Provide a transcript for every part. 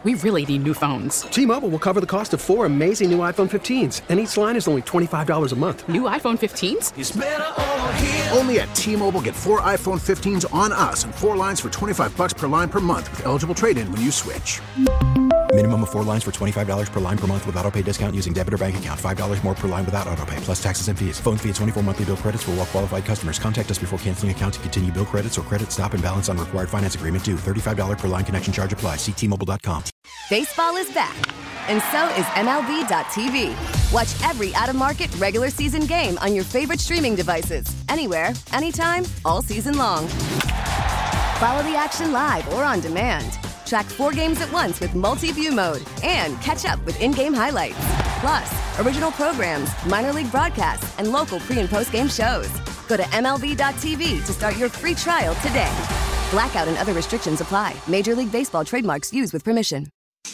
We really need new phones. T-Mobile will cover the cost of 4 amazing new iPhone 15s, and each line is only $25 a month. New iPhone 15s? It's better over here. Only at T-Mobile, get 4 iPhone 15s on us and 4 lines for $25 per line per month with eligible trade-in when you switch. Minimum of 4 lines for $25 per line per month with autopay discount using debit or bank account. $5 more per line without autopay, plus taxes and fees. Phone fee at 24 monthly bill credits for well-qualified customers. Contact us before canceling account to continue bill credits or credit stop and balance on required finance agreement due. $35 per line connection charge applies. See T-Mobile.com. Baseball is back, and so is MLB.tv. Watch every out-of-market regular season game on your favorite streaming devices. Anywhere, anytime, all season long. Follow the action live or on demand. Track 4 games at once with multi-view mode and catch up with in-game highlights. Plus, original programs, minor league broadcasts, and local pre- and post-game shows. Go to MLB.tv to start your free trial today. Blackout and other restrictions apply. Major League Baseball trademarks used with permission.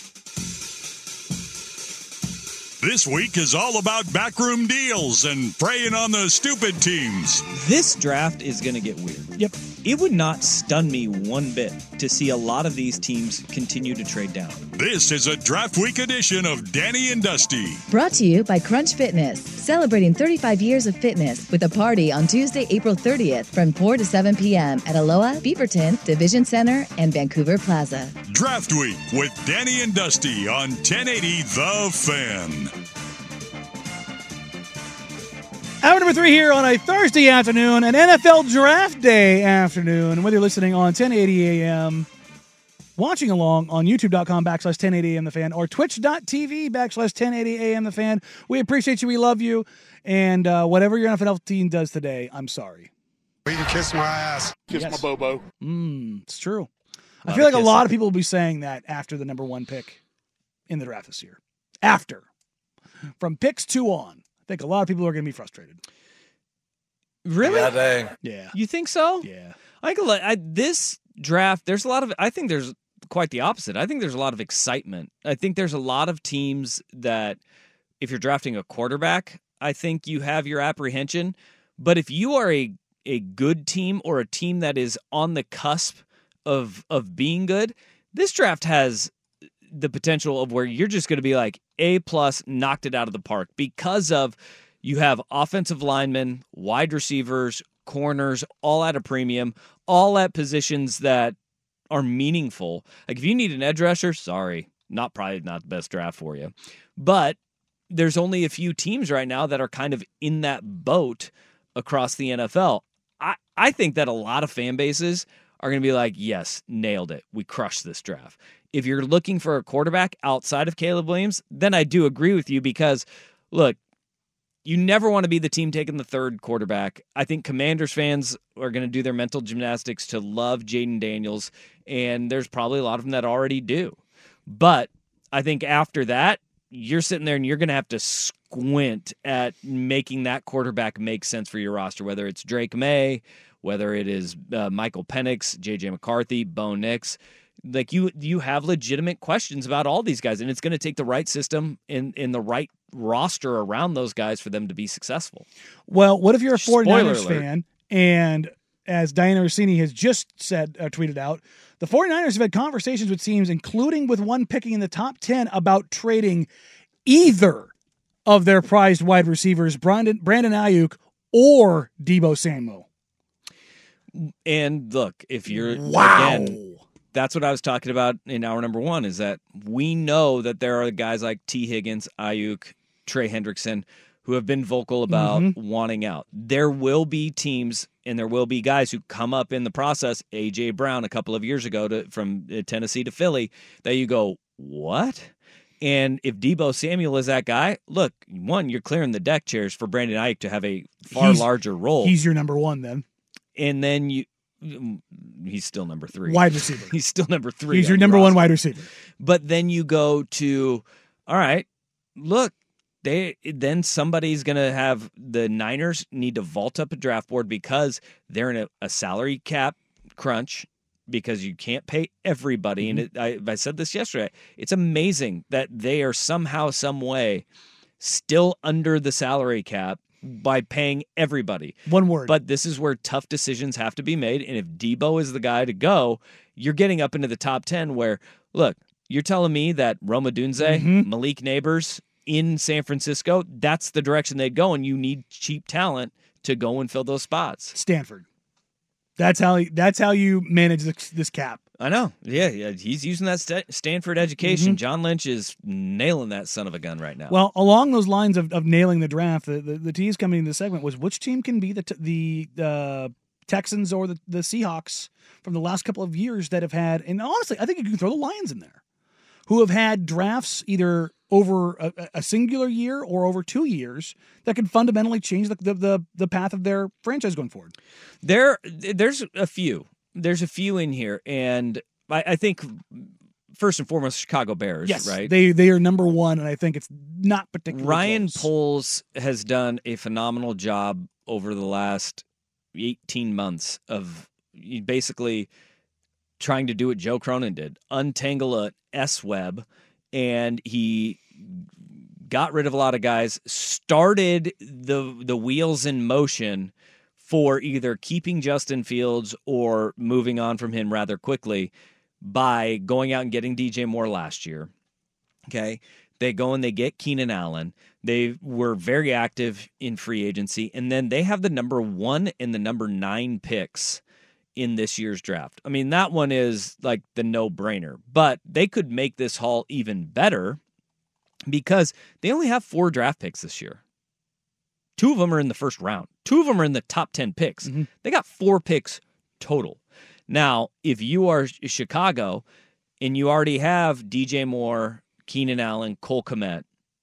This week is all about backroom deals and preying on the stupid teams. This draft is going to get weird. Yep. It would not stun me one bit to see a lot of these teams continue to trade down. This is a Draft Week edition of Danny and Dusty. Brought to you by Crunch Fitness, celebrating 35 years of fitness with a party on Tuesday, April 30th from 4 to 7 p.m. at Aloha, Beaverton, Division Center, and Vancouver Plaza. Draft Week with Danny and Dusty on 1080 The Fan. Hour number 3 here on a Thursday afternoon, an NFL Draft Day afternoon. Whether you're listening on 1080 AM, watching along on youtube.com/1080 AM The Fan, or twitch.tv/1080 AM The Fan, we appreciate you. We love you. And whatever your NFL team does today, I'm sorry. You can kiss my ass. Kiss my bobo. It's true. I feel like a lot of people will be saying that after the number 1 pick in the draft this year. After. From picks 2 on. I think a lot of people are going to be frustrated. Really? Yeah, dang. Yeah. You think so? Yeah. I think this draft, there's a lot of, I think there's quite the opposite. I think there's a lot of excitement. I think there's a lot of teams that, if you're drafting a quarterback, I think you have your apprehension. But if you are a good team or a team that is on the cusp of being good, this draft has the potential of where you're just going to be like A+, knocked it out of the park, because of you have offensive linemen, wide receivers, corners, all at a premium, all at positions that are meaningful. Like if you need an edge rusher, sorry, probably not the best draft for you. But there's only a few teams right now that are kind of in that boat across the NFL. I think that a lot of fan bases are going to be like, yes, nailed it. We crushed this draft. If you're looking for a quarterback outside of Caleb Williams, then I do agree with you, because, look, you never want to be the team taking the 3rd quarterback. I think Commanders fans are going to do their mental gymnastics to love Jaden Daniels, and there's probably a lot of them that already do. But I think after that, you're sitting there and you're going to have to squint at making that quarterback make sense for your roster, whether it's Drake May, whether it is Michael Penix, J.J. McCarthy, Bo Nix. Like you have legitimate questions about all these guys, and it's going to take the right system in the right roster around those guys for them to be successful. Well, what if you're a 49ers fan, and as Diana Rossini has just said, tweeted out, the 49ers have had conversations with teams, including with one picking in the top 10, about trading either of their prized wide receivers, Brandon Ayuk or Deebo Samuel. And look, if you're again, that's what I was talking about in hour number 1, is that we know that there are guys like T. Higgins, Ayuk, Trey Hendrickson, who have been vocal about wanting out. There will be teams and there will be guys who come up in the process, A.J. Brown a couple of years ago from Tennessee to Philly, that you go, what? And if Deebo Samuel is that guy, look, one, you're clearing the deck chairs for Brandon Ayuk to have a far larger role. He's your number 1 then. And then he's still number 3. Wide receiver. He's still number 3. He's your number 1 wide receiver. But then you go to, all right, look, then somebody's going to have the Niners need to vault up a draft board because they're in a salary cap crunch, because you can't pay everybody. And I said this yesterday. It's amazing that they are somehow, some way still under the salary cap by paying everybody. One word. But this is where tough decisions have to be made. And if Deebo is the guy to go, you're getting up into the top 10 where, look, You're telling me that Rome Odunze, Malik Neighbors in San Francisco, that's the direction they'd go, and you need cheap talent to go and fill those spots. Stanford. That's how you manage this cap. I know. Yeah. He's using that Stanford education. John Lynch is nailing that son of a gun right now. Well, along those lines of nailing the draft, the tease coming into the segment was which team can be the Texans or the Seahawks from the last couple of years that have had, and honestly, I think you can throw the Lions in there, who have had drafts either over a singular year or over 2 years that can fundamentally change the path of their franchise going forward. There's a few. There's a few in here, and I think first and foremost, Chicago Bears, yes, right? They are number one, and I think it's not particularly Ryan close. Poles has done a phenomenal job over the last 18 months of basically trying to do what Joe Cronin did, untangle a S-web, and he got rid of a lot of guys, started the wheels in motion for either keeping Justin Fields or moving on from him rather quickly by going out and getting DJ Moore last year. Okay. They go and they get Keenan Allen. They were very active in free agency. And then they have the number 1 and the number 9 picks in this year's draft. I mean, that one is like the no-brainer. But they could make this haul even better because they only have 4 draft picks this year. 2 of them are in the first round. 2 of them are in the top 10 picks. They got 4 picks total. Now, if you are Chicago and you already have DJ Moore, Keenan Allen, Cole Kmet,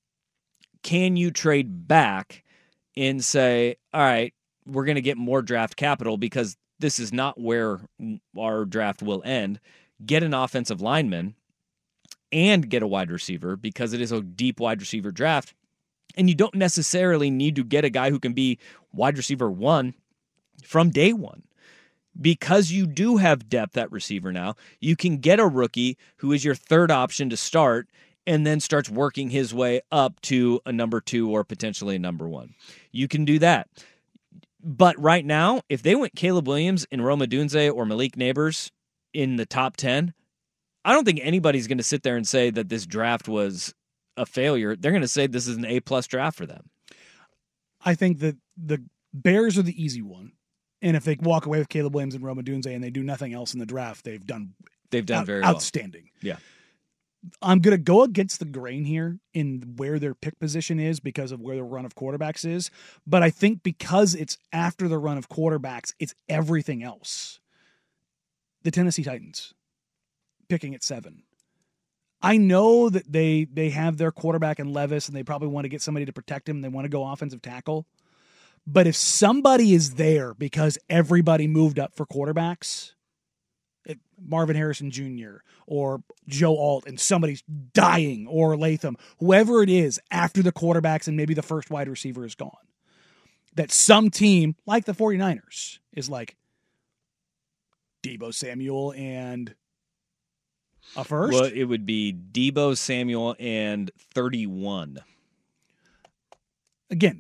can you trade back and say, all right, we're going to get more draft capital because this is not where our draft will end, get an offensive lineman and get a wide receiver because it is a deep wide receiver draft. And you don't necessarily need to get a guy who can be wide receiver 1 from day one. Because you do have depth at receiver now, you can get a rookie who is your third option to start and then starts working his way up to a number 2 or potentially a number 1. You can do that. But right now, if they went Caleb Williams and Rome Odunze or Malik Neighbors in the top 10, I don't think anybody's going to sit there and say that this draft was a failure. They're going to say this is an A+ draft for them. I think that the Bears are the easy one. And if they walk away with Caleb Williams and Rome Odunze and they do nothing else in the draft, they've done very well. Outstanding. Yeah. I'm going to go against the grain here in where their pick position is because of where the run of quarterbacks is. But I think because it's after the run of quarterbacks, it's everything else. The Tennessee Titans picking at 7. I know that they have their quarterback in Levis and they probably want to get somebody to protect him. They want to go offensive tackle. But if somebody is there because everybody moved up for quarterbacks, Marvin Harrison Jr. or Joe Alt, and somebody's dying, or Latham, whoever it is after the quarterbacks and maybe the first wide receiver is gone, that some team like the 49ers is like Deebo Samuel and a first? Well, it would be Deebo Samuel and 31. Again,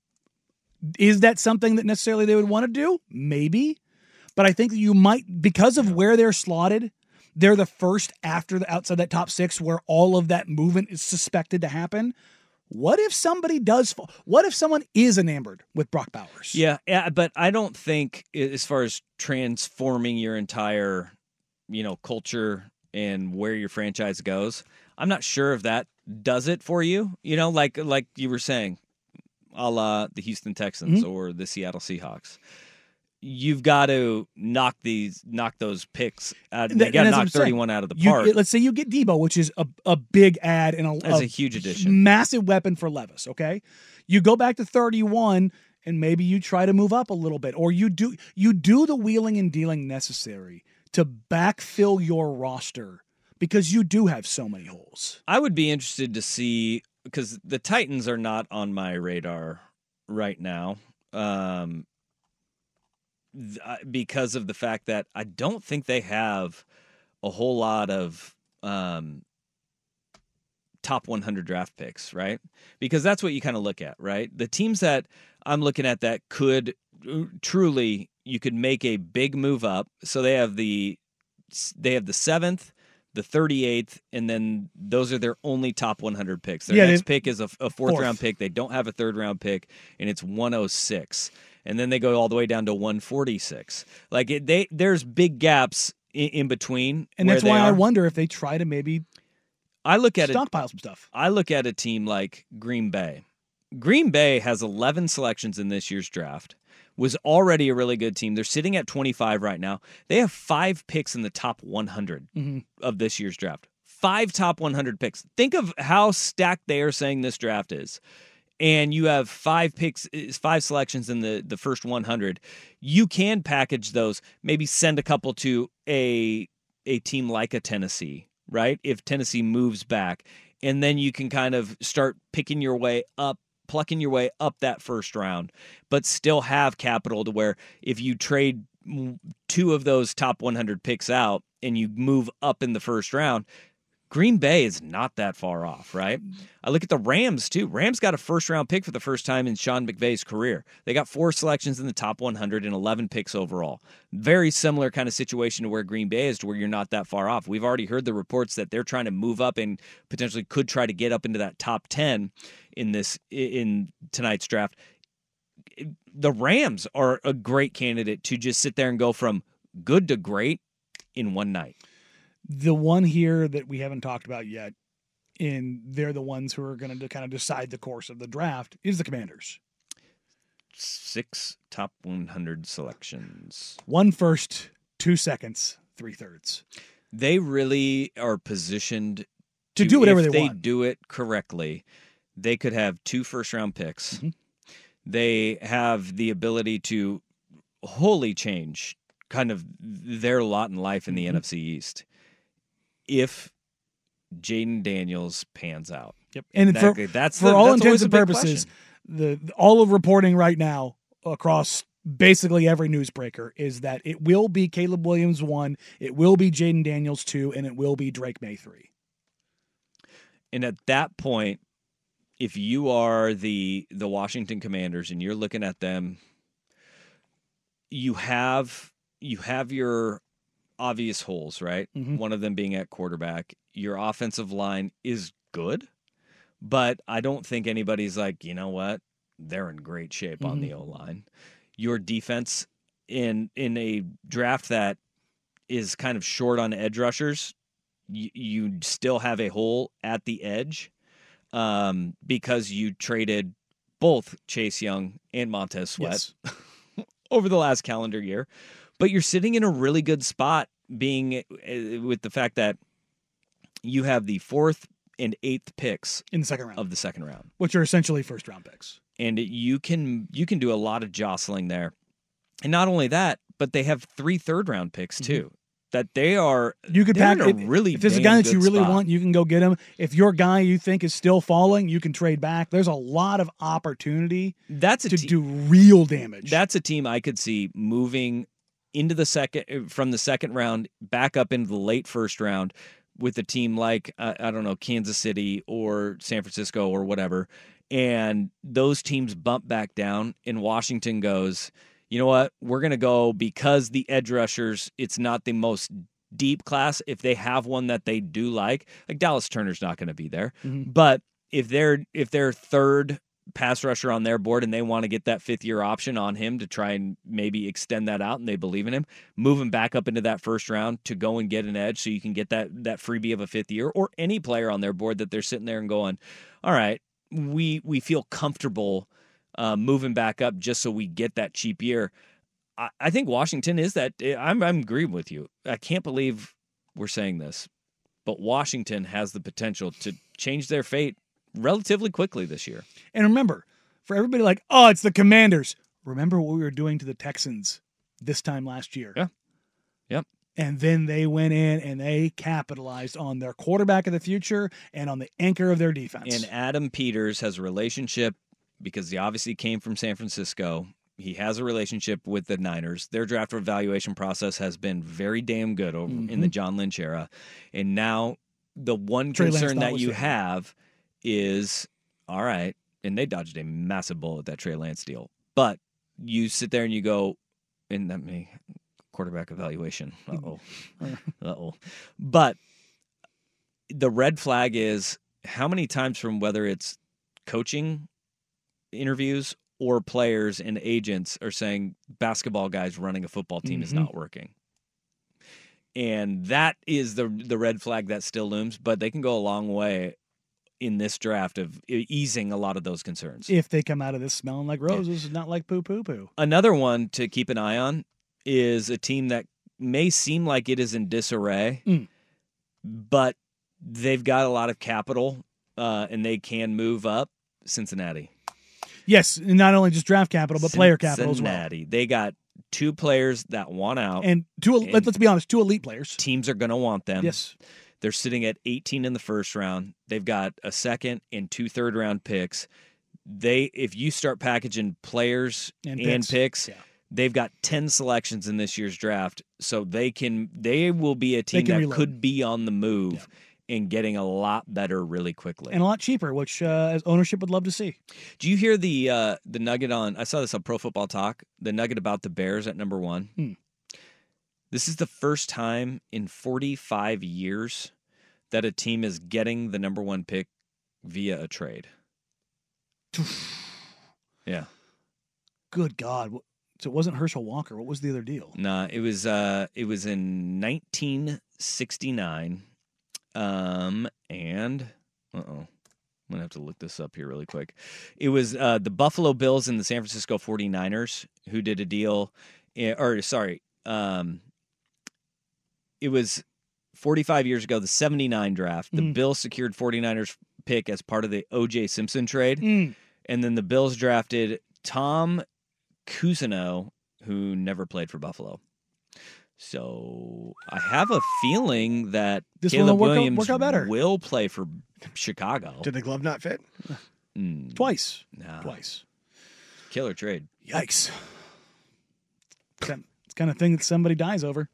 is that something that necessarily they would want to do? Maybe. But I think that you might, because of where they're slotted, they're the first outside that top 6 where all of that movement is suspected to happen. What if somebody does fall? What if someone is enamored with Brock Bowers? Yeah, but I don't think as far as transforming your entire, culture and where your franchise goes, I'm not sure if that does it for you. Like you were saying, a la the Houston Texans or the Seattle Seahawks. You've got to knock those picks out. They got to knock 31 out of the park. Let's say you get Deebo, which is a big add and a huge addition, massive weapon for Levis. Okay, you go back to 31, and maybe you try to move up a little bit, or you do the wheeling and dealing necessary to backfill your roster because you do have so many holes. I would be interested to see, because the Titans are not on my radar right now. Because of the fact that I don't think they have a whole lot of top 100 draft picks, right? Because that's what you kind of look at, right? The teams that I'm looking at that could truly, you could make a big move up. So they have the 7th, the 38th, and then those are their only top 100 picks. Their next pick is a fourth-round pick. They don't have a third-round pick, and it's 106. And then they go all the way down to 146. There's big gaps in between. And that's why I wonder if they try to maybe stockpile some stuff. I look at a team like Green Bay. Green Bay has 11 selections in this year's draft. Was already a really good team. They're sitting at 25 right now. They have 5 picks in the top 100 of this year's draft. 5 top 100 picks. Think of how stacked they are saying this draft is. And you have 5 picks, 5 selections in the first 100. You can package those, maybe send a couple to a team like a Tennessee, right? If Tennessee moves back. And then you can kind of start plucking your way up that first round, but still have capital to where if you trade 2 of those top 100 picks out and you move up in the first round, Green Bay is not that far off, right? I look at the Rams, too. Rams got a first-round pick for the first time in Sean McVay's career. They got 4 selections in the top 100 and 11 picks overall. Very similar kind of situation to where Green Bay is, to where you're not that far off. We've already heard the reports that they're trying to move up and potentially could try to get up into that top 10 in tonight's draft. The Rams are a great candidate to just sit there and go from good to great in one night. The one here that we haven't talked about yet, and they're the ones who are going to kind of decide the course of the draft, is the Commanders. 6 top 100 selections. 1 first, 2 seconds, 3 thirds. They really are positioned to do whatever if they want. They do it correctly. They could have 2 first-round picks. Mm-hmm. They have the ability to wholly change kind of their lot in life in the NFC East if Jaden Daniels pans out. Yep. And for all intents and purposes, all of reporting right now across basically every newsbreaker is that it will be Caleb Williams 1, it will be Jaden Daniels 2, and it will be Drake May 3. And at that point, if you are the Washington Commanders and you're looking at them, you have your obvious holes, right? Mm-hmm. One of them being at quarterback. Your offensive line is good, but I don't think anybody's like, you know what? They're in great shape on the O-line. Your defense in a draft that is kind of short on edge rushers, you still have a hole at the edge because you traded both Chase Young and Montez Sweat over the last calendar year. But you're sitting in a really good spot being with the fact that you have the 4th and 8th picks in the second round of the second round, which are essentially first round picks. And you can do a lot of jostling there. And not only that, but they have 3 third-round picks, too. That they are you could pack a really if there's a guy that you really spot. want, you can go get him. If your guy you think is still falling, you can trade back. There's a lot of opportunity to do real damage. That's a team I could see moving into the second round back up into the late first round with a team like I don't know, Kansas City or San Francisco or whatever. And those teams bump back down, and Washington goes, you know what, we're going to go because the edge rushers, it's not the most deep class. If they have one that they do like Dallas Turner's not going to be there. Mm-hmm. But if they're third pass rusher on their board and they want to get that 5th-year option on him to try and maybe extend that out and they believe in him, move him back up into that first round to go and get an edge so you can get that freebie of a 5th year, or any player on their board that they're sitting there and going, all right, we feel comfortable moving back up just so we get that cheap year. I think Washington is that. I'm agreeing with you. I can't believe we're saying this, but Washington has the potential to change their fate relatively quickly this year. And remember, for everybody like, oh, it's the Commanders. Remember what we were doing to the Texans this time last year. Yeah. Yep. And then they went in and they capitalized on their quarterback of the future and on the anchor of their defense. And Adam Peters has a relationship, because he obviously came from San Francisco. He has a relationship with the Niners. Their draft evaluation process has been very damn good over in the John Lynch era. And now the one concern that you have is, all right, and they dodged a massive bullet, that Trey Lance deal. But you sit there and you go, and that may quarterback evaluation. Uh-oh. But the red flag is how many times from whether it's coaching interviews or players and agents are saying basketball guys running a football team is not working. And that is the red flag that still looms, but they can go a long way in this draft of easing a lot of those concerns. If they come out of this smelling like roses, not like poo-poo-poo. Another one to keep an eye on is a team that may seem like it is in disarray, but they've got a lot of capital and they can move up. Cincinnati. Yes, and not only just draft capital, but player capital as well. Cincinnati. They got 2 players that want out. And let's be honest, 2 elite players. Teams are going to want them. Yes. They're sitting at 18 in the first round. They've got a second and 2 third-round picks. If you start packaging players and picks they've got 10 selections in this year's draft, so they will be a team that reload. Could be on the move and getting a lot better really quickly. And a lot cheaper, which as ownership would love to see. Do you hear the nugget on, I saw this on Pro Football Talk, the nugget about the Bears at number 1? This is the first time in 45 years that a team is getting the number 1 pick via a trade. Yeah. Good God. So it wasn't Herschel Walker. What was the other deal? Nah, it was in 1969. I'm going to have to look this up here really quick. It was the Buffalo Bills and the San Francisco 49ers who did a deal. It was 45 years ago, the 79 draft. The Bills secured 49ers pick as part of the O.J. Simpson trade. And then the Bills drafted Tom Cousineau, who never played for Buffalo. So I have a feeling that Caleb Williams will play for Chicago. Did the glove not fit? Twice. Nah. Twice. Killer trade. Yikes. It's the kind of thing that somebody dies over.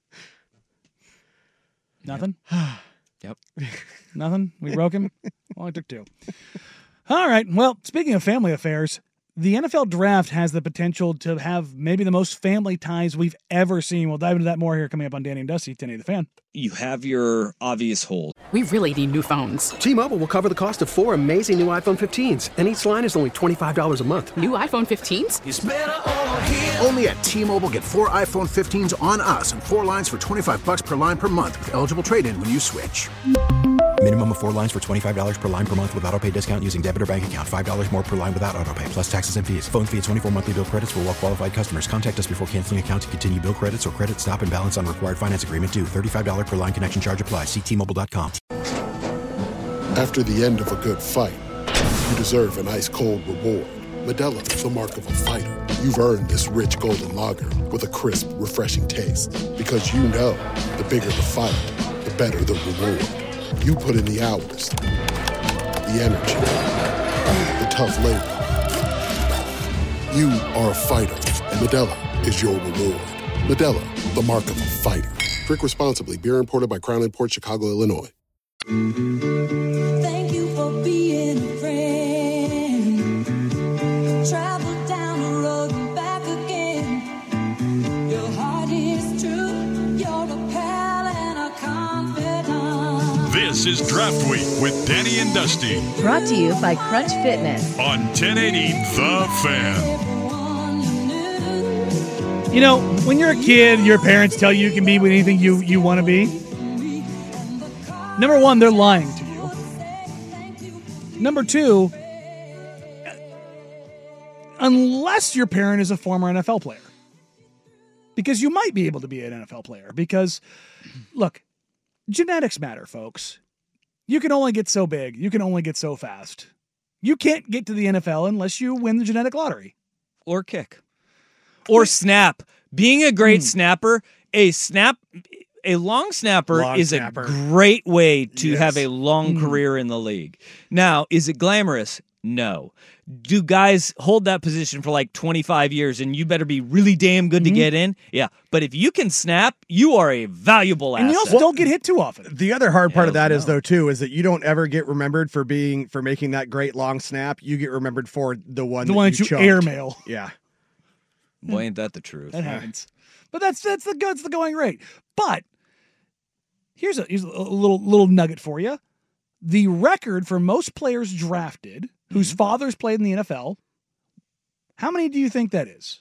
Nothing? Yep. Nothing? We broke him? Well, I took 2. All right. Well, speaking of family affairs, the NFL Draft has the potential to have maybe the most family ties we've ever seen. We'll dive into that more here coming up on Danny and Dusty, 1080 The Fan. You have your obvious hold. We really need new phones. T-Mobile will cover the cost of 4 amazing new iPhone 15s, and each line is only $25 a month. New iPhone 15s? It's better over here. Only at T-Mobile, get 4 iPhone 15s on us and 4 lines for $25 per line per month with eligible trade-in when you switch. Minimum of 4 lines for $25 per line per month with autopay discount using debit or bank account. $5 more per line without autopay, plus taxes and fees. Phone fee at 24 monthly bill credits for well-qualified customers. Contact us before canceling account to continue bill credits or credit stop and balance on required finance agreement due. $35 per line connection charge applies. See T-Mobile.com. After the end of a good fight, you deserve an ice-cold reward. Modelo is the mark of a fighter. You've earned this rich golden lager with a crisp, refreshing taste. Because you know, the bigger the fight, the better the reward. You put in the hours, the energy, the tough labor. You are a fighter, and Modelo is your reward. Modelo, the mark of a fighter. Drink responsibly. Beer imported by Crown Imports, Chicago, Illinois. Thank you for being a friend. Travel down the road and back again. Your heart is true. You're a pal and a confidant. This is Draft Week with Danny and Dusty. Brought to you by Crunch Fitness. On 1080 The Fan. You know, when you're a kid, your parents tell you can be anything you want to be. Number 1, they're lying to you. Number 2, unless your parent is a former NFL player. Because you might be able to be an NFL player. Because, look, genetics matter, folks. You can only get so big. You can only get so fast. You can't get to the NFL unless you win the genetic lottery. Or kick. Or snap. Being a great snapper, a long snapper is a great way to have a long career in the league. Now, is it glamorous? No. Do guys hold that position for like 25 years and you better be really damn good to get in? Yeah. But if you can snap, you are a valuable asset. And you also don't get hit too often. The other hard part of that is, though, too, is that you don't ever get remembered for making that great long snap. You get remembered for the one that you airmail. Yeah. Boy, ain't that the truth. That happens. But that's the going rate. But Here's a little nugget for you. The record for most players drafted whose fathers played in the NFL, how many do you think that is?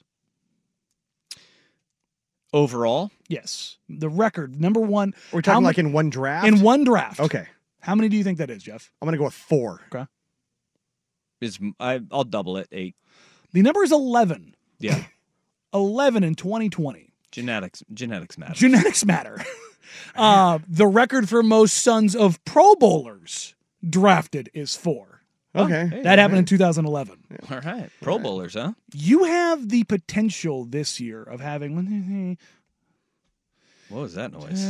Overall? Yes. The record, number one. We're talking like in one draft? In one draft. Okay. How many do you think that is, Jeff? I'm going to go with 4. Okay. I'll double it, 8. The number is 11. Yeah. 11 in 2020. Genetics matter. Genetics matter. The record for most sons of Pro Bowlers drafted is 4. Okay. That happened in 2011. All right. Pro Bowlers, huh? You have the potential this year of having... What was that noise?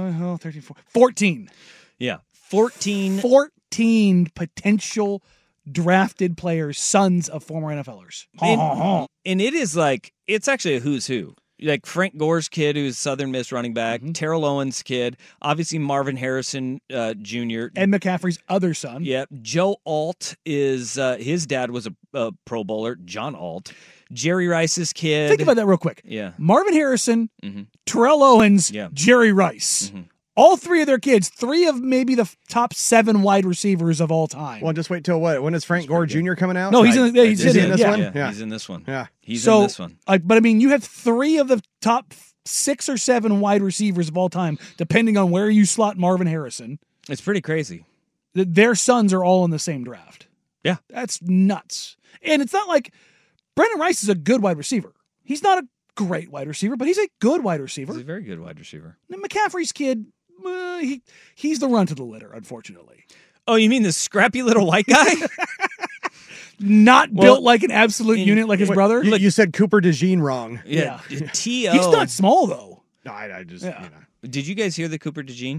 14. Yeah. 14 potential drafted players, sons of former NFLers. And it is like, it's actually a who's who. Like Frank Gore's kid, who's Southern Miss running back, Terrell Owens' kid, obviously Marvin Harrison Jr. Ed McCaffrey's other son. Yep. Joe Alt is, his dad was a Pro Bowler, John Alt. Jerry Rice's kid. Think about that real quick. Yeah. Marvin Harrison, Terrell Owens, Jerry Rice. All 3 of their kids, 3 of maybe the top 7 wide receivers of all time. Well, just wait till what? When is Frank Gore Jr. coming out? No, he's in this one. Yeah, he's in this one. Yeah, he's in this one. But I mean, you have 3 of the top 6 or 7 wide receivers of all time, depending on where you slot Marvin Harrison. It's pretty crazy. Their sons are all in the same draft. Yeah, that's nuts. And it's not like Brendan Rice is a good wide receiver. He's not a great wide receiver, but he's a good wide receiver. He's a very good wide receiver. And McCaffrey's kid. He's the run to the litter, unfortunately. Oh, you mean the scrappy little white guy? Not built like an absolute unit like his brother? You said Cooper DeJean wrong. Yeah. T.O. He's not small, though. No, I just, Did you guys hear the Cooper DeJean?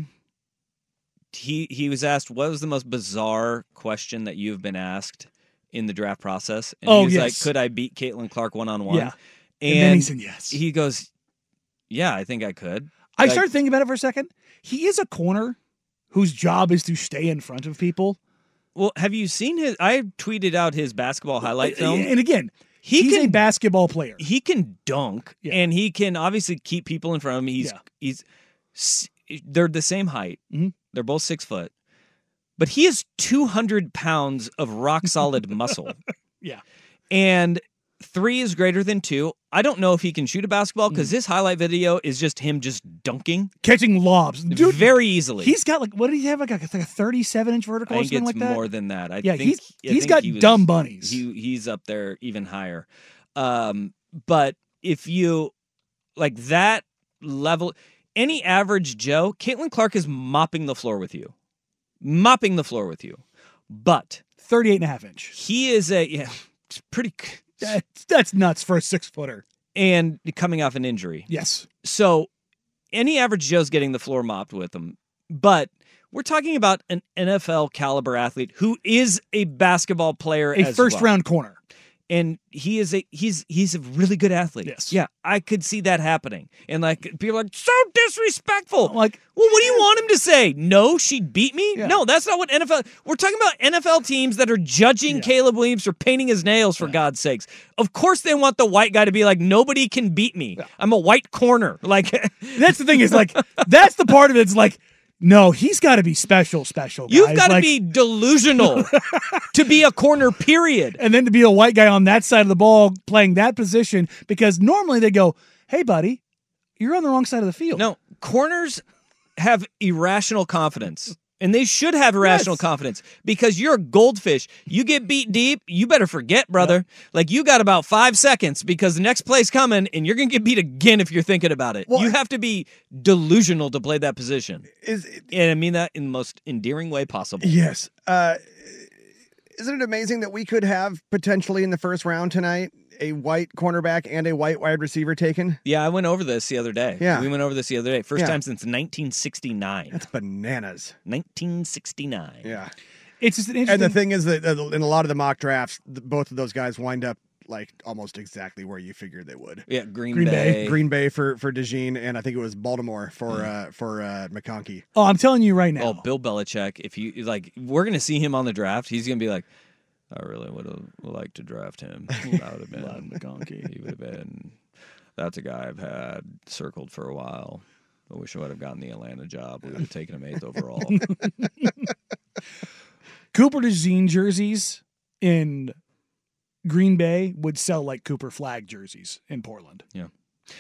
He was asked, what was the most bizarre question that you've been asked in the draft process? And he was like, could I beat Caitlin Clark one-on-one? Yeah. And then he said yes. He goes, yeah, I think I could. I started thinking about it for a second. He is a corner whose job is to stay in front of people. Well, have you seen his? I tweeted out his basketball highlight film. And again, he's a basketball player. He can dunk, and he can obviously keep people in front of him. They're the same height. They're both 6 foot. But he is 200 pounds of rock solid muscle. Yeah. And 3 is greater than 2. I don't know if he can shoot a basketball because this highlight video is just him just dunking. Catching lobs. Dude, very easily. He's got what did he have? Like a 37-inch vertical I or think something it's like that? more than that. I think he's got dumb bunnies. He's up there even higher. But if you like that level, any average Joe, Caitlin Clark is mopping the floor with you. But 38.5 inch. He is it's pretty. That's nuts for a 6-footer. And coming off an injury. Yes. So any average Joe's getting the floor mopped with him. But we're talking about an NFL caliber athlete who is a basketball player A first-round corner. And he's a really good athlete. Yes. Yeah, I could see that happening. And like people are like, so disrespectful. Like, well, what do you want him to say? No, she beat me? Yeah. No, that's not what NFL. We're talking about NFL teams that are judging Caleb Williams for painting his nails, for God's sakes. Of course they want the white guy to be like, nobody can beat me. Yeah. I'm a white corner. Like that's the thing is like that's the part of it. It's like, no, he's got to be special, guys. You've got to be delusional to be a corner, period. And then to be a white guy on that side of the ball playing that position, because normally they go, hey, buddy, you're on the wrong side of the field. No, corners have irrational confidence. And they should have irrational confidence because you're a goldfish. You get beat deep, you better forget, brother. Yep. Like, you got about 5 seconds because the next play's coming and you're going to get beat again if you're thinking about it. Well, you have to be delusional to play that position. And I mean that in the most endearing way possible. Yes. Isn't it amazing that we could have potentially in the first round tonight a white cornerback and a white wide receiver taken? Yeah, I went over this the other day. Yeah. We went over this the other day. First time since 1969. That's bananas. 1969. Yeah. It's just an interesting... And the thing is that in a lot of the mock drafts, both of those guys wind up like almost exactly where you figured they would. Yeah, Green Bay. Green Bay for DeJean, and I think it was Baltimore for McConkey. Oh, I'm telling you right now. Oh, Bill Belichick, if you like, we're going to see him on the draft. He's going to be like, I really would have liked to draft him. That would have been McConkey. He would have been. That's a guy I've had circled for a while. I wish I would have gotten the Atlanta job. We would have taken him 8th overall. Cooper DeJean jerseys in Green Bay would sell like Cooper Flag jerseys in Portland. Yeah.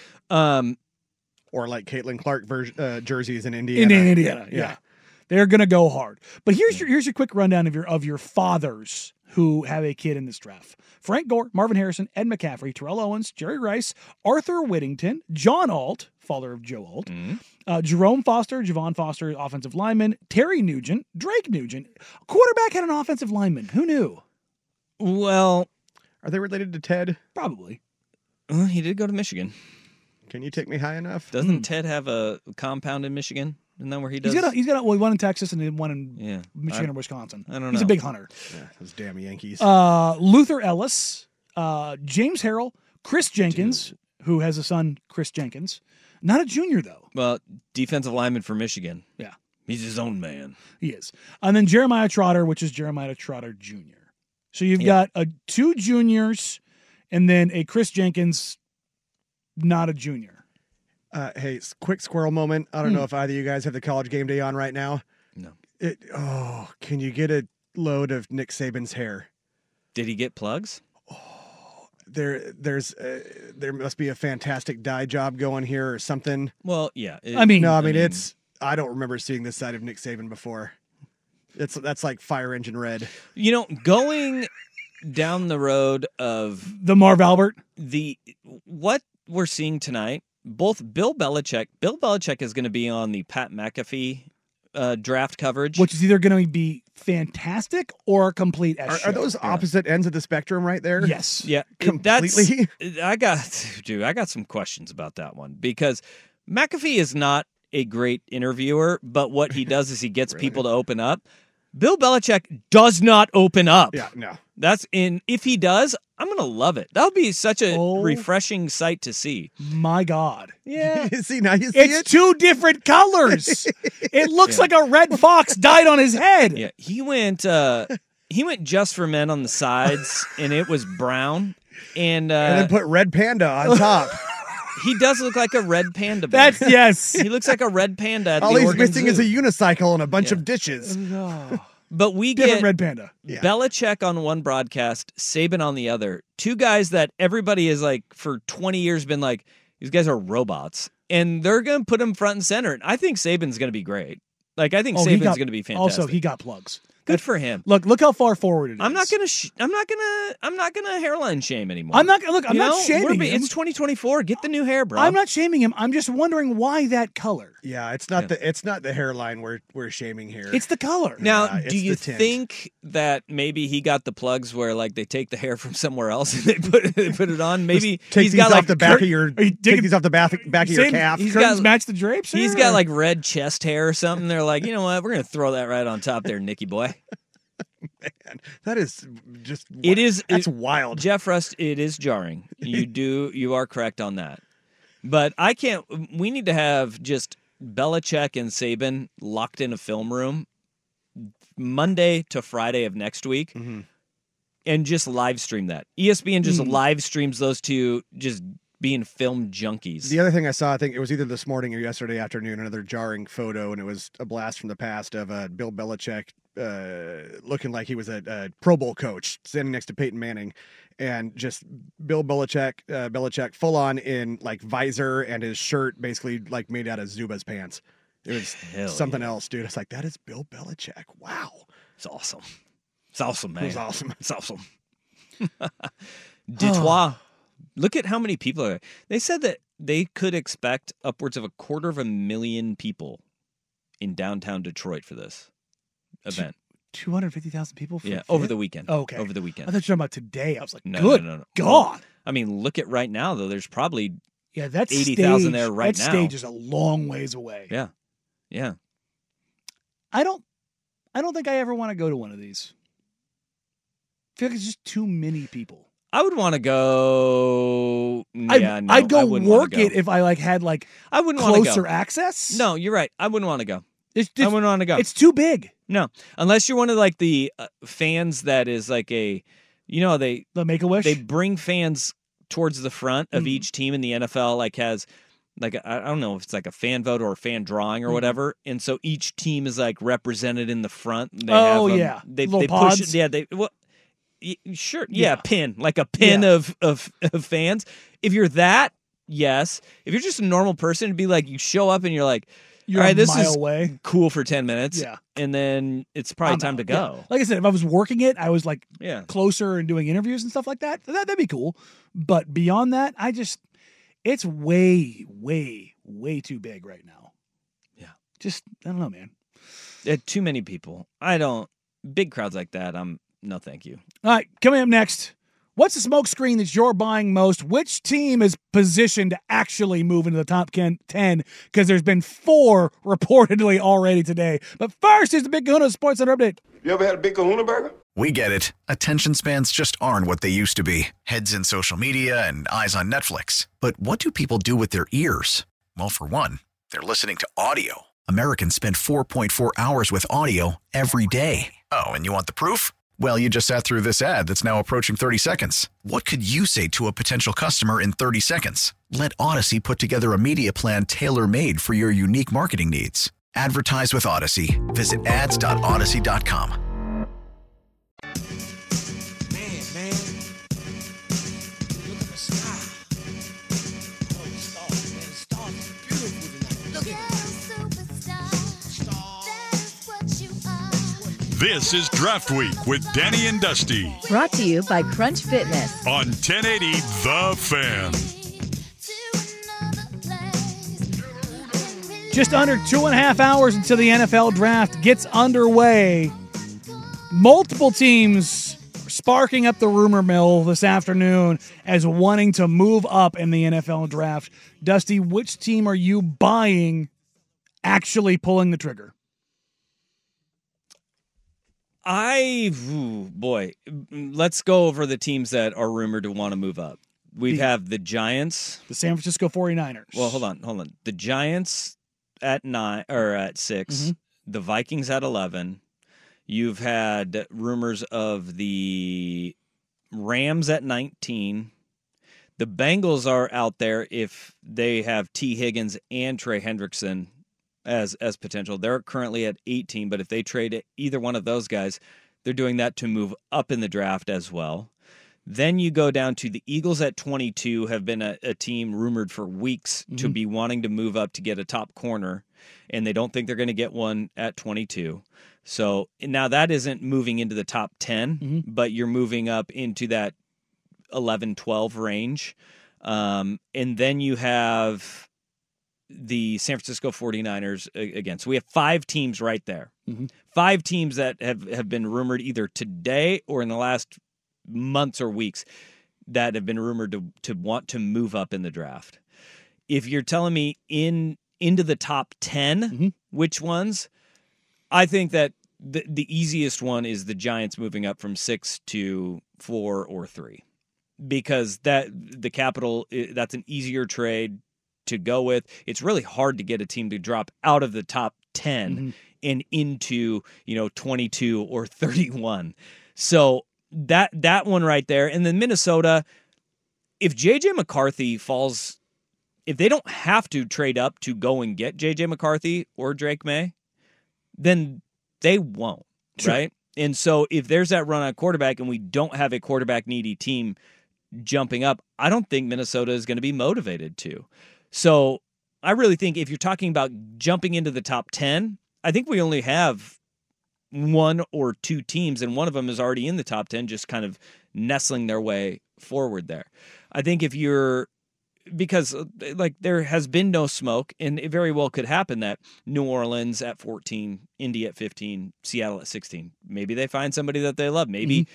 Or like Caitlin Clark jerseys in Indiana. In Indiana, yeah. They're going to go hard. But here's your quick rundown of your fathers who have a kid in this draft. Frank Gore, Marvin Harrison, Ed McCaffrey, Terrell Owens, Jerry Rice, Arthur Whittington, John Alt, father of Joe Alt, Jerome Foster, Javon Foster, offensive lineman, Terry Nugent, Drake Nugent. Quarterback had an offensive lineman. Who knew? Well, are they related to Ted? Probably. He did go to Michigan. Can you take me high enough? Doesn't Ted have a compound in Michigan? Isn't that where he does? He's got one in Texas and one in Michigan or Wisconsin. I don't know. He's a big hunter. Yeah, those damn Yankees. Luther Ellis, James Harrell, Chris Jenkins, who has a son, Chris Jenkins. Not a junior, though. Well, defensive lineman for Michigan. Yeah. He's his own man. He is. And then Jeremiah Trotter, which is Jeremiah Trotter Jr. So you've got 2 juniors and then a Chris Jenkins, not a junior. Hey, quick squirrel moment. I don't know if either of you guys have the College Game Day on right now. No. Can you get a load of Nick Saban's hair? Did he get plugs? There must be a fantastic dye job going here or something. Well, yeah. I don't remember seeing this side of Nick Saban before. That's like fire engine red. Going down the road of the Marv Albert, what we're seeing tonight. Both Bill Belichick is going to be on the Pat McAfee draft coverage, which is either going to be fantastic or complete. Are those opposite ends of the spectrum right there? Yes. Yeah. Completely. I got some questions about that one because McAfee is not a great interviewer, but what he does is he gets people to open up. Bill Belichick does not open up. Yeah, no. If he does, I'm going to love it. That'll be such a refreshing sight to see. My God. Yeah. See, now you see it's 2 different colors. It looks like a red fox died on his head. Yeah. He went just for men on the sides and it was brown and then put red panda on top. He does look like a red panda bear. Yes. He looks like a red panda at All the he's Oregon missing Zoo. is a unicycle and a bunch of dishes. But we Different get red panda. Yeah. Belichick on one broadcast, Saban on the other. 2 guys that everybody is like for 20 years been like, these guys are robots. And they're going to put him front and center. And I think Saban's going to be great. Like, I think Saban's going to be fantastic. Also, he got plugs. Good for him. Look how far forward it is. I'm not gonna hairline shame anymore. I'm not shaming him. It's 2024. Get the new hair, bro. I'm not shaming him. I'm just wondering why that color. Yeah, it's not the hairline we're shaming here. It's the color. Now, do you think that maybe he got the plugs where like they take the hair from somewhere else and they put it on? Maybe he's got like the back of your take these off the back of your calf. He's got match the drapes. He's got like red chest hair or something. They're like, you know what? We're gonna throw that right on top there, Nicky boy. Man, that is just that's wild. Jeff Rust, it is jarring. You are correct on that. But we need to have just Belichick and Saban locked in a film room Monday to Friday of next week and just live stream that. ESPN just live streams those two just being film junkies. The other thing I saw, I think it was either this morning or yesterday afternoon, another jarring photo, and it was a blast from the past of Bill Belichick looking like he was a Pro Bowl coach standing next to Peyton Manning, and just Bill Belichick full on in like visor and his shirt basically like made out of Zuba's pants. It was something else, dude. It's like, that is Bill Belichick. Wow. It's awesome. It's awesome, man. It was awesome. It's awesome. Detroit. Look at how many people are there. They said that they could expect upwards of 250,000 people in downtown Detroit for this event. 250,000 people? Over the weekend. Oh, okay. Over the weekend. I thought you were talking about today. I was like, no, good no. God. I mean, look at right now, though. There's probably that's 80,000 there right now. now. That stage is a long ways away. Yeah. Yeah. I don't think I ever want to go to one of these. I feel like it's just too many people. I would want to go. Yeah, no, I'd go I wouldn't work wanna go. it if I had I wouldn't want to go. closer access. No, you're right. I wouldn't want to go. I wouldn't want to go. It's too big. No, unless you're one of like the fans that is like they Make-A-Wish. They bring fans towards the front of each team in the NFL. Like has Like, I don't know if it's like a fan vote or a fan drawing or whatever. And so each team is like represented in the front. They They push pods? it. Yeah. Sure. Yeah. Pin, like a pin of fans. If you're that, yes. If you're just a normal person, it'd be like you show up and you're like, You're all right, a this mile is away. cool for 10 minutes. Yeah. And then it's probably time to go. Yeah. Like I said, if I was working it, I was like Yeah. closer and doing interviews and stuff like that. That'd be cool. But beyond that, it's way, way, way too big right now. Yeah. Just, I don't know, man. Too many people. Big crowds like that, no thank you. All right, coming up next, what's the smoke screen that you're buying most? Which team is positioned to actually move into the top 10? Because there's been 4 reportedly already today. But first, here's the Big Kahuna Sports Center update. You ever had a Big Kahuna Burger? We get it. Attention spans just aren't what they used to be. Heads in social media and eyes on Netflix. But what do people do with their ears? Well, for one, they're listening to audio. Americans spend 4.4 hours with audio every day. Oh, and you want the proof? Well, you just sat through this ad that's now approaching 30 seconds. What could you say to a potential customer in 30 seconds? Let Odyssey put together a media plan tailor-made for your unique marketing needs. Advertise with Odyssey. Visit ads.odyssey.com. This is Draft Week with Danny and Dusty Brought to you by Crunch Fitness. on 1080 The Fan. Just under 2.5 hours until the NFL draft gets underway. Multiple teams sparking up the rumor mill this afternoon as wanting to move up in the NFL draft. Dusty, which team are you buying, actually pulling the trigger? Let's go over the teams that are rumored to want to move up. We have the Giants, the San Francisco 49ers. Well, hold on. The Giants at 9 or at 6, the Vikings at 11. You've had rumors of the Rams at 19. The Bengals are out there if they have T. Higgins and Trey Hendrickson as potential. They're currently at 18, but if they trade either one of those guys, they're doing that to move up in the draft as well. Then you go down to the Eagles at 22, have been a team rumored for weeks to be wanting to move up to get a top corner, and they don't think they're going to get one at 22. So now that isn't moving into the top 10, but you're moving up into that 11, 12 range. And then you have the San Francisco 49ers again. So we have 5 teams right there. 5 teams that have been rumored either today or in the last months or weeks that have been rumored to want to move up in the draft. If you're telling me into the top 10, which ones? I think that the easiest one is the Giants moving up from 6 to 4 or 3. Because the capital, that's an easier trade to go with. It's really hard to get a team to drop out of the top 10 and into 22 or 31. So that one right there. And then Minnesota, if J.J. McCarthy falls, if they don't have to trade up to go and get J.J. McCarthy or Drake May, then they won't, right? And so if there's that run on quarterback and we don't have a quarterback needy team jumping up, I don't think Minnesota is going to be motivated to. So I really think if you're talking about jumping into the top 10, I think we only have 1 or 2 teams, and one of them is already in the top 10, just kind of nestling their way forward there. I think because there has been no smoke, and it very well could happen that New Orleans at 14, Indy at 15, Seattle at 16. Maybe they find somebody that they love. Maybe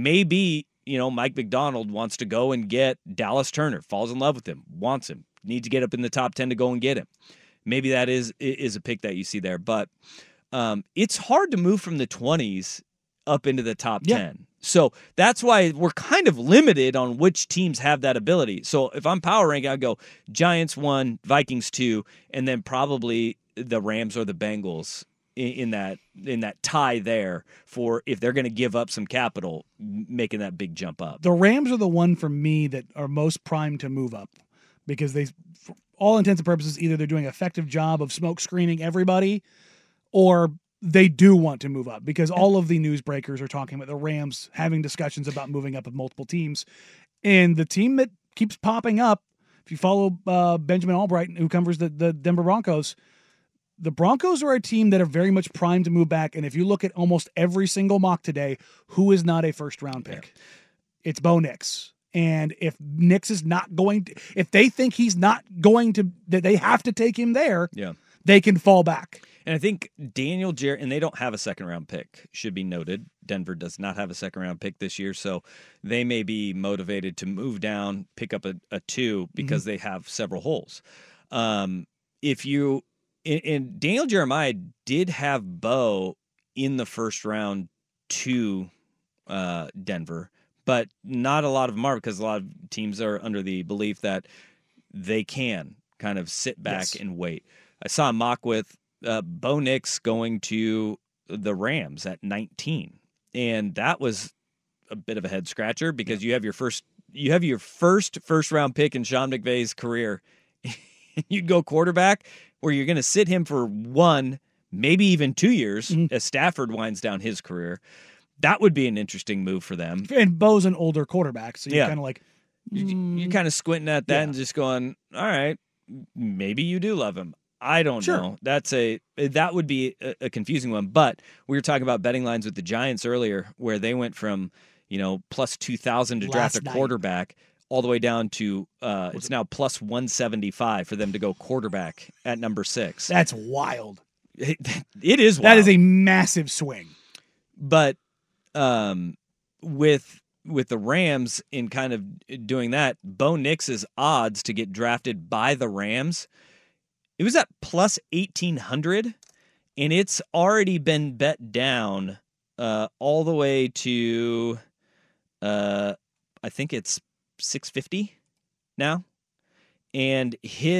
Mike McDonald wants to go and get Dallas Turner, falls in love with him, wants him, needs to get up in the top 10 to go and get him. Maybe that is a pick that you see there. But it's hard to move from the 20s up into the top 10. So that's why we're kind of limited on which teams have that ability. So if I'm power ranking, I'd go Giants 1, Vikings 2, and then probably the Rams or the Bengals in that tie there for if they're going to give up some capital, making that big jump up. The Rams are the one for me that are most primed to move up because all intents and purposes, either they're doing an effective job of smoke screening everybody, or they do want to move up, because all of the newsbreakers are talking about the Rams having discussions about moving up with multiple teams. And the team that keeps popping up, if you follow Benjamin Albright, who covers the Denver Broncos, the Broncos are a team that are very much primed to move back. And if you look at almost every single mock today, who is not a first-round pick? It's Bo Nix. And if Nix is not going to, if they think he's not going to, that they have to take him there, they can fall back. And I think Daniel Jerry, and they don't have a second-round pick, should be noted. Denver does not have a second-round pick this year, so they may be motivated to move down, pick up a 2 because they have several holes. If you, and Daniel Jeremiah did have Bo in the first round to Denver, but not a lot of them are, because a lot of teams are under the belief that they can kind of sit back and wait. I saw a mock with Bo Nix going to the Rams at 19, and that was a bit of a head scratcher, because you have your first round pick in Sean McVay's career. You'd go quarterback, where you're going to sit him for 1, maybe even 2 years as Stafford winds down his career. That would be an interesting move for them. And Bo's an older quarterback, so you're kind of like, you're kind of squinting at that and just going, all right, maybe you do love him. I don't know. That would be a confusing one. But we were talking about betting lines with the Giants earlier, where they went from, plus 2,000 to draft a quarterback all the way down to it's now plus 175 for them to go quarterback at number 6. That's wild. It is wild. That is a massive swing. But with the Rams in kind of doing that, Bo Nix's odds to get drafted by the Rams, it was at plus 1,800, and it's already been bet down all the way to, I think it's 650 now. And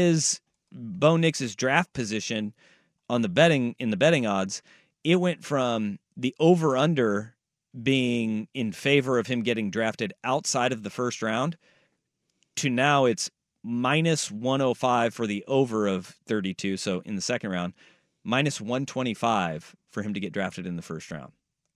Bo Nix's draft position in the betting odds, it went from the over-under being in favor of him getting drafted outside of the first round to now it's minus 105 for the over of 32. So in the second round, minus 125 for him to get drafted in the first round.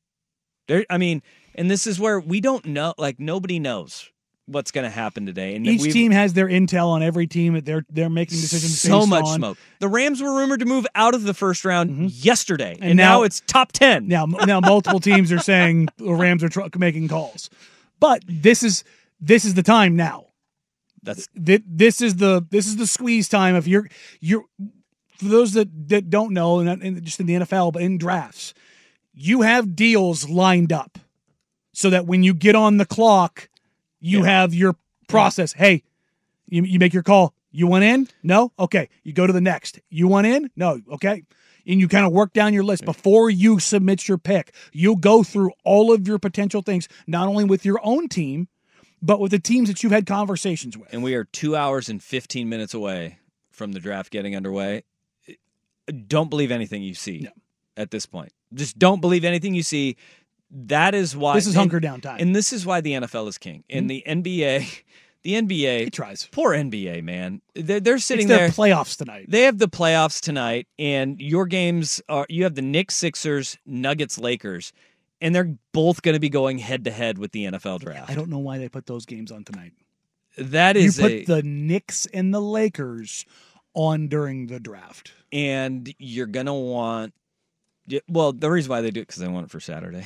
And this is where we don't know, like nobody knows what's going to happen today. And each team has their intel on every team that they're making decisions so based much on. Smoke. The Rams were rumored to move out of the first round yesterday, and now it's top 10. Now multiple teams are saying the Rams are making calls, but this is the time now. This is the squeeze time. If you're for those that don't know, and just in the NFL, but in drafts, you have deals lined up so that when you get on the clock, you have your process. Hey, you make your call. You want in? No? Okay. You go to the next. You want in? No. Okay. And you kind of work down your list before you submit your pick. You'll go through all of your potential things, not only with your own team, but with the teams that you've had conversations with. And we are 2 hours and 15 minutes away from the draft getting underway. Don't believe anything you see at this point. Just don't believe anything you see. That is why this is hunker down time. And this is why the NFL is king. And the NBA, it tries. Poor NBA, man. They're sitting it's their there. Playoffs tonight. They have the playoffs tonight, and your games are. You have the Knicks, Sixers, Nuggets, Lakers. And they're both going to be going head-to-head with the NFL draft. I don't know why they put those games on tonight. That is you put the Knicks and the Lakers on during the draft. And you're going to want... Well, the reason why they do it, because they want it for Saturday.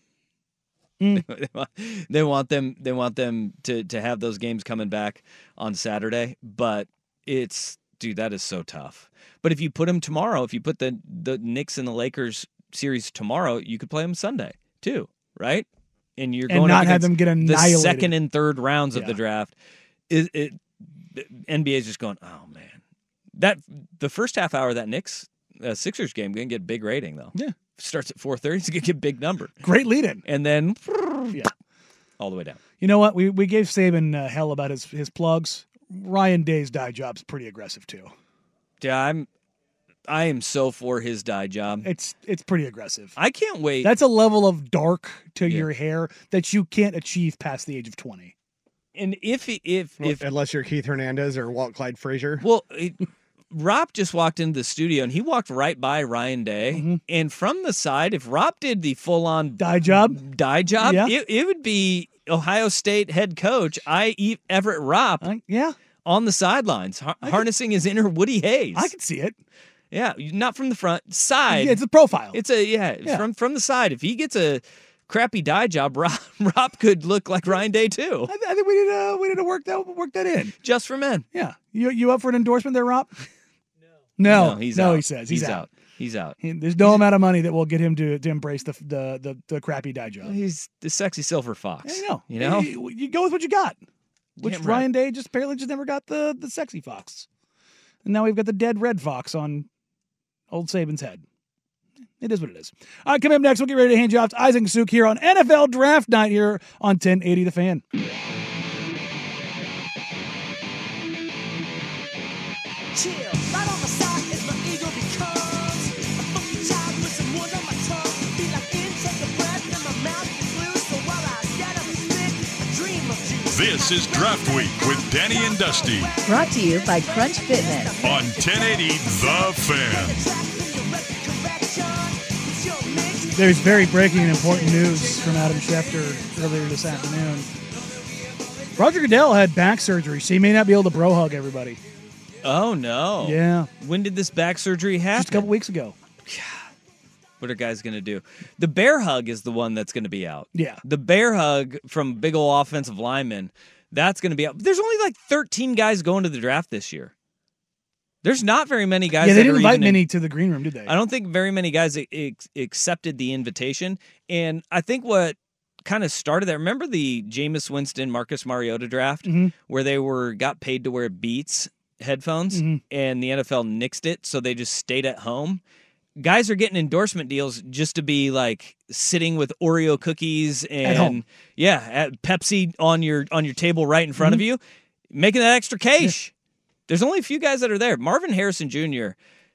They want them to have those games coming back on Saturday. But that is so tough. But if you put them tomorrow, if you put the Knicks and the Lakers series tomorrow, you could play them Sunday too, right? And you're going not up have them get annihilated. The second and third rounds of the draft. The NBA is just going, oh man, the first half hour of that Knicks Sixers game going to get a big rating though. Yeah, starts at 4:30, it's going to get a big number. Great lead in, and then all the way down. You know what? We gave Saban hell about his plugs. Ryan Day's dye job's pretty aggressive too. Yeah, I am so for his dye job. It's pretty aggressive. I can't wait. That's a level of dark to your hair that you can't achieve past the age of 20. And if unless you're Keith Hernandez or Walt Clyde Frazier. Well, Rob just walked into the studio and he walked right by Ryan Day. And from the side, if Rob did the full-on dye job, yeah. it would be Ohio State head coach Everett Ropp on the sidelines, harnessing his inner Woody Hayes. I can see it. Yeah, not from the front, side. Yeah, it's a profile. It's from the side. If he gets a crappy dye job, Rob could look like Ryan Day too. I think we need to work that in. Just for men. Yeah. You up for an endorsement there, Rob? No, he's out. He says he's out. He's out. There's no amount of money that will get him to embrace the crappy dye job. He's the sexy silver fox. I know. You know? You go with what you got. Which Damn Ryan Day apparently never got the sexy fox. And now we've got the dead red fox on old Saban's head. It is what it is. All right, coming up next, we'll get ready to hand you off to Isaac and Suk here on NFL Draft Night here on 1080 The Fan. Chill, right on my side as my ego becomes a funky child with some wood on my tongue. Be like in, take a breath, and my mouth is loose. So while I get up and spit, I dream of juice. This is Draft Week with Danny and Dusty Brought to you by Crunch Fitness. on 1080 The Fan. There's very breaking and important news from Adam Schefter earlier this afternoon. Roger Goodell had back surgery, so he may not be able to bro hug everybody. Oh, no. Yeah. When did this back surgery happen? Just a couple weeks ago. What are guys going to do? The bear hug is the one that's going to be out. Yeah. The bear hug from big ol' offensive lineman, that's going to be out. There's only like 13 guys going to the draft this year. There's not very many guys. Yeah, they that didn't are invite even many to the green room, did they? I don't think very many guys accepted the invitation. And I think what kind of started that, remember the Jameis Winston, Marcus Mariota draft where they got paid to wear Beats headphones and the NFL nixed it, so they just stayed at home? Guys are getting endorsement deals just to be like sitting with Oreo cookies and at Pepsi on your table right in front of you, making that extra cash. There's only a few guys that are there. Marvin Harrison Jr.,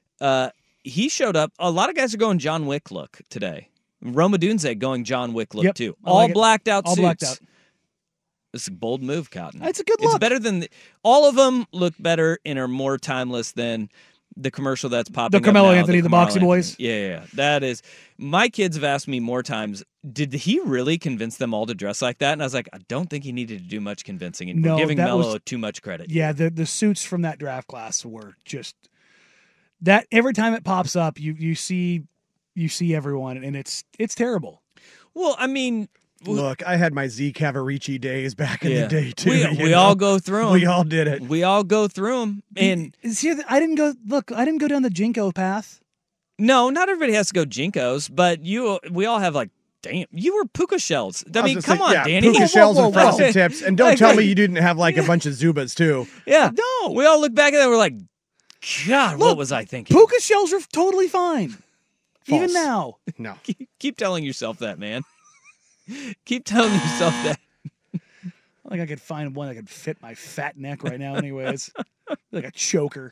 he showed up. A lot of guys are going John Wick look today. Roma Dunze going John Wick look too. All blacked out suits. Blacked out. It's a bold move, Cotton. It's a good look. It's better than all of them look better and are more timeless than the commercial that's popping the up Carmelo now, Anthony, the Carmelo Boxy Boys. Anthony. Yeah. That is. My kids have asked me more times, did he really convince them all to dress like that? And I was like, I don't think he needed to do much convincing. And we're giving Melo too much credit. Yeah, the suits from that draft class were just that. Every time it pops up, you see everyone, and it's terrible. Well, I mean, look, I had my Z Cavarici days back in the day too. We all go through them. We all did it. We all go through them. And I didn't go down the Jinko path. No, not everybody has to go Jinkos, but we all have like, damn, you were puka shells. I mean, come on, Danny. Puka shells and frosted tips. And don't tell me you didn't have like a bunch of Zubas too. Yeah. No. We all look back at that and we're like, God, what was I thinking? Puka shells are totally fine. False. Even now. No. Keep telling yourself that, man. Keep telling yourself that. I think I could find one that could fit my fat neck right now anyways. Like a choker.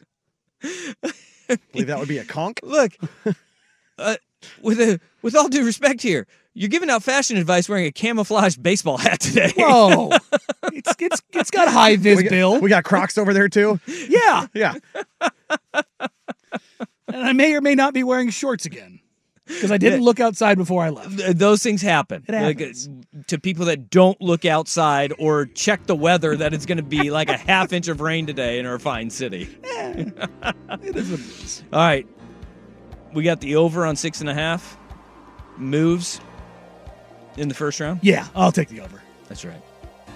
Believe that would be a conch? Look, with all due respect here, you're giving out fashion advice wearing a camouflage baseball hat today. Whoa. It's got high vis, Bill. We got Crocs over there too? Yeah. Yeah. And I may or may not be wearing shorts again. Because I didn't look outside before I left. Those things happen. It happens. To people that don't look outside or check the weather that it's going to be like a half inch of rain today in our fine city. It is what it is. All right. We got the over on 6.5 moves in the first round. Yeah, I'll take the over. That's right.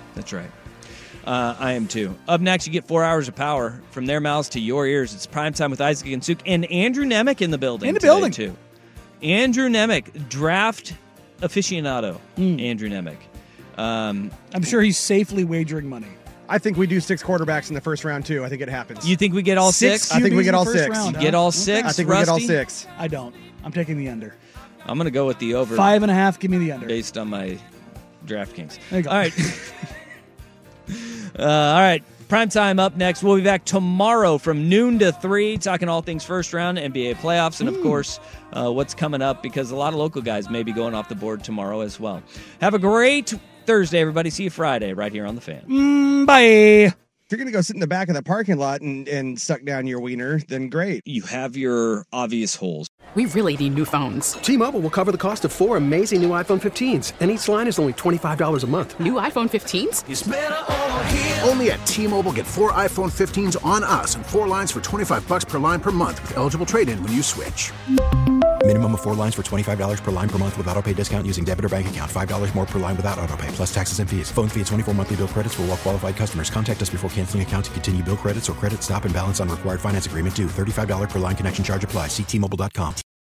I am too. Up next, you get 4 hours of power from their mouths to your ears. It's Primetime with Isaac and Suk and Andrew Nemec in the building. Too. Andrew Nemec, draft aficionado. Andrew Nemec. I'm sure he's safely wagering money. I think we do 6 quarterbacks in the first round too. I think it happens. You think we get all 6? I think we get all 6. Round, you get all 6? I think Rusty? we get all 6. I don't. I'm taking the under. I'm going to go with the over. 5.5. Give me the under. Based on my DraftKings. There you go. All right. All right. Primetime up next. We'll be back tomorrow from noon to 3, talking all things first round, NBA playoffs, and, of course, what's coming up, because a lot of local guys may be going off the board tomorrow as well. Have a great Thursday, everybody. See you Friday right here on The Fan. Bye. If you're going to go sit in the back of the parking lot and suck down your wiener, then great. You have your obvious holes. We really need new phones. T-Mobile will cover the cost of 4 amazing new iPhone 15s, and each line is only $25 a month. New iPhone 15s? It's better over here. Only at T-Mobile, get 4 iPhone 15s on us and 4 lines for $25 per line per month with eligible trade-in when you switch. Minimum of 4 lines for $25 per line per month with autopay discount using debit or bank account. $5 more per line without autopay, plus taxes and fees. Phone fee at 24 monthly bill credits for well-qualified customers. Contact us before canceling account to continue bill credits or credit stop and balance on required finance agreement due. $35 per line connection charge applies. See T-Mobile.com.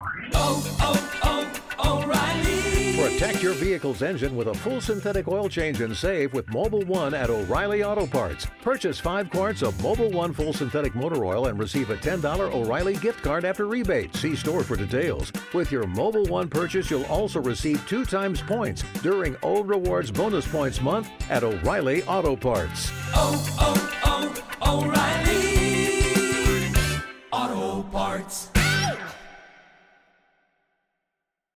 O'Reilly. Protect your vehicle's engine with a full synthetic oil change and save with Mobil 1 at O'Reilly Auto Parts. Purchase 5 quarts of Mobil 1 full synthetic motor oil and receive a $10 O'Reilly gift card after rebate. See store for details. With your Mobil 1 purchase, you'll also receive 2 times points during O Rewards Bonus Points Month at O'Reilly Auto Parts. O'Reilly Auto Parts.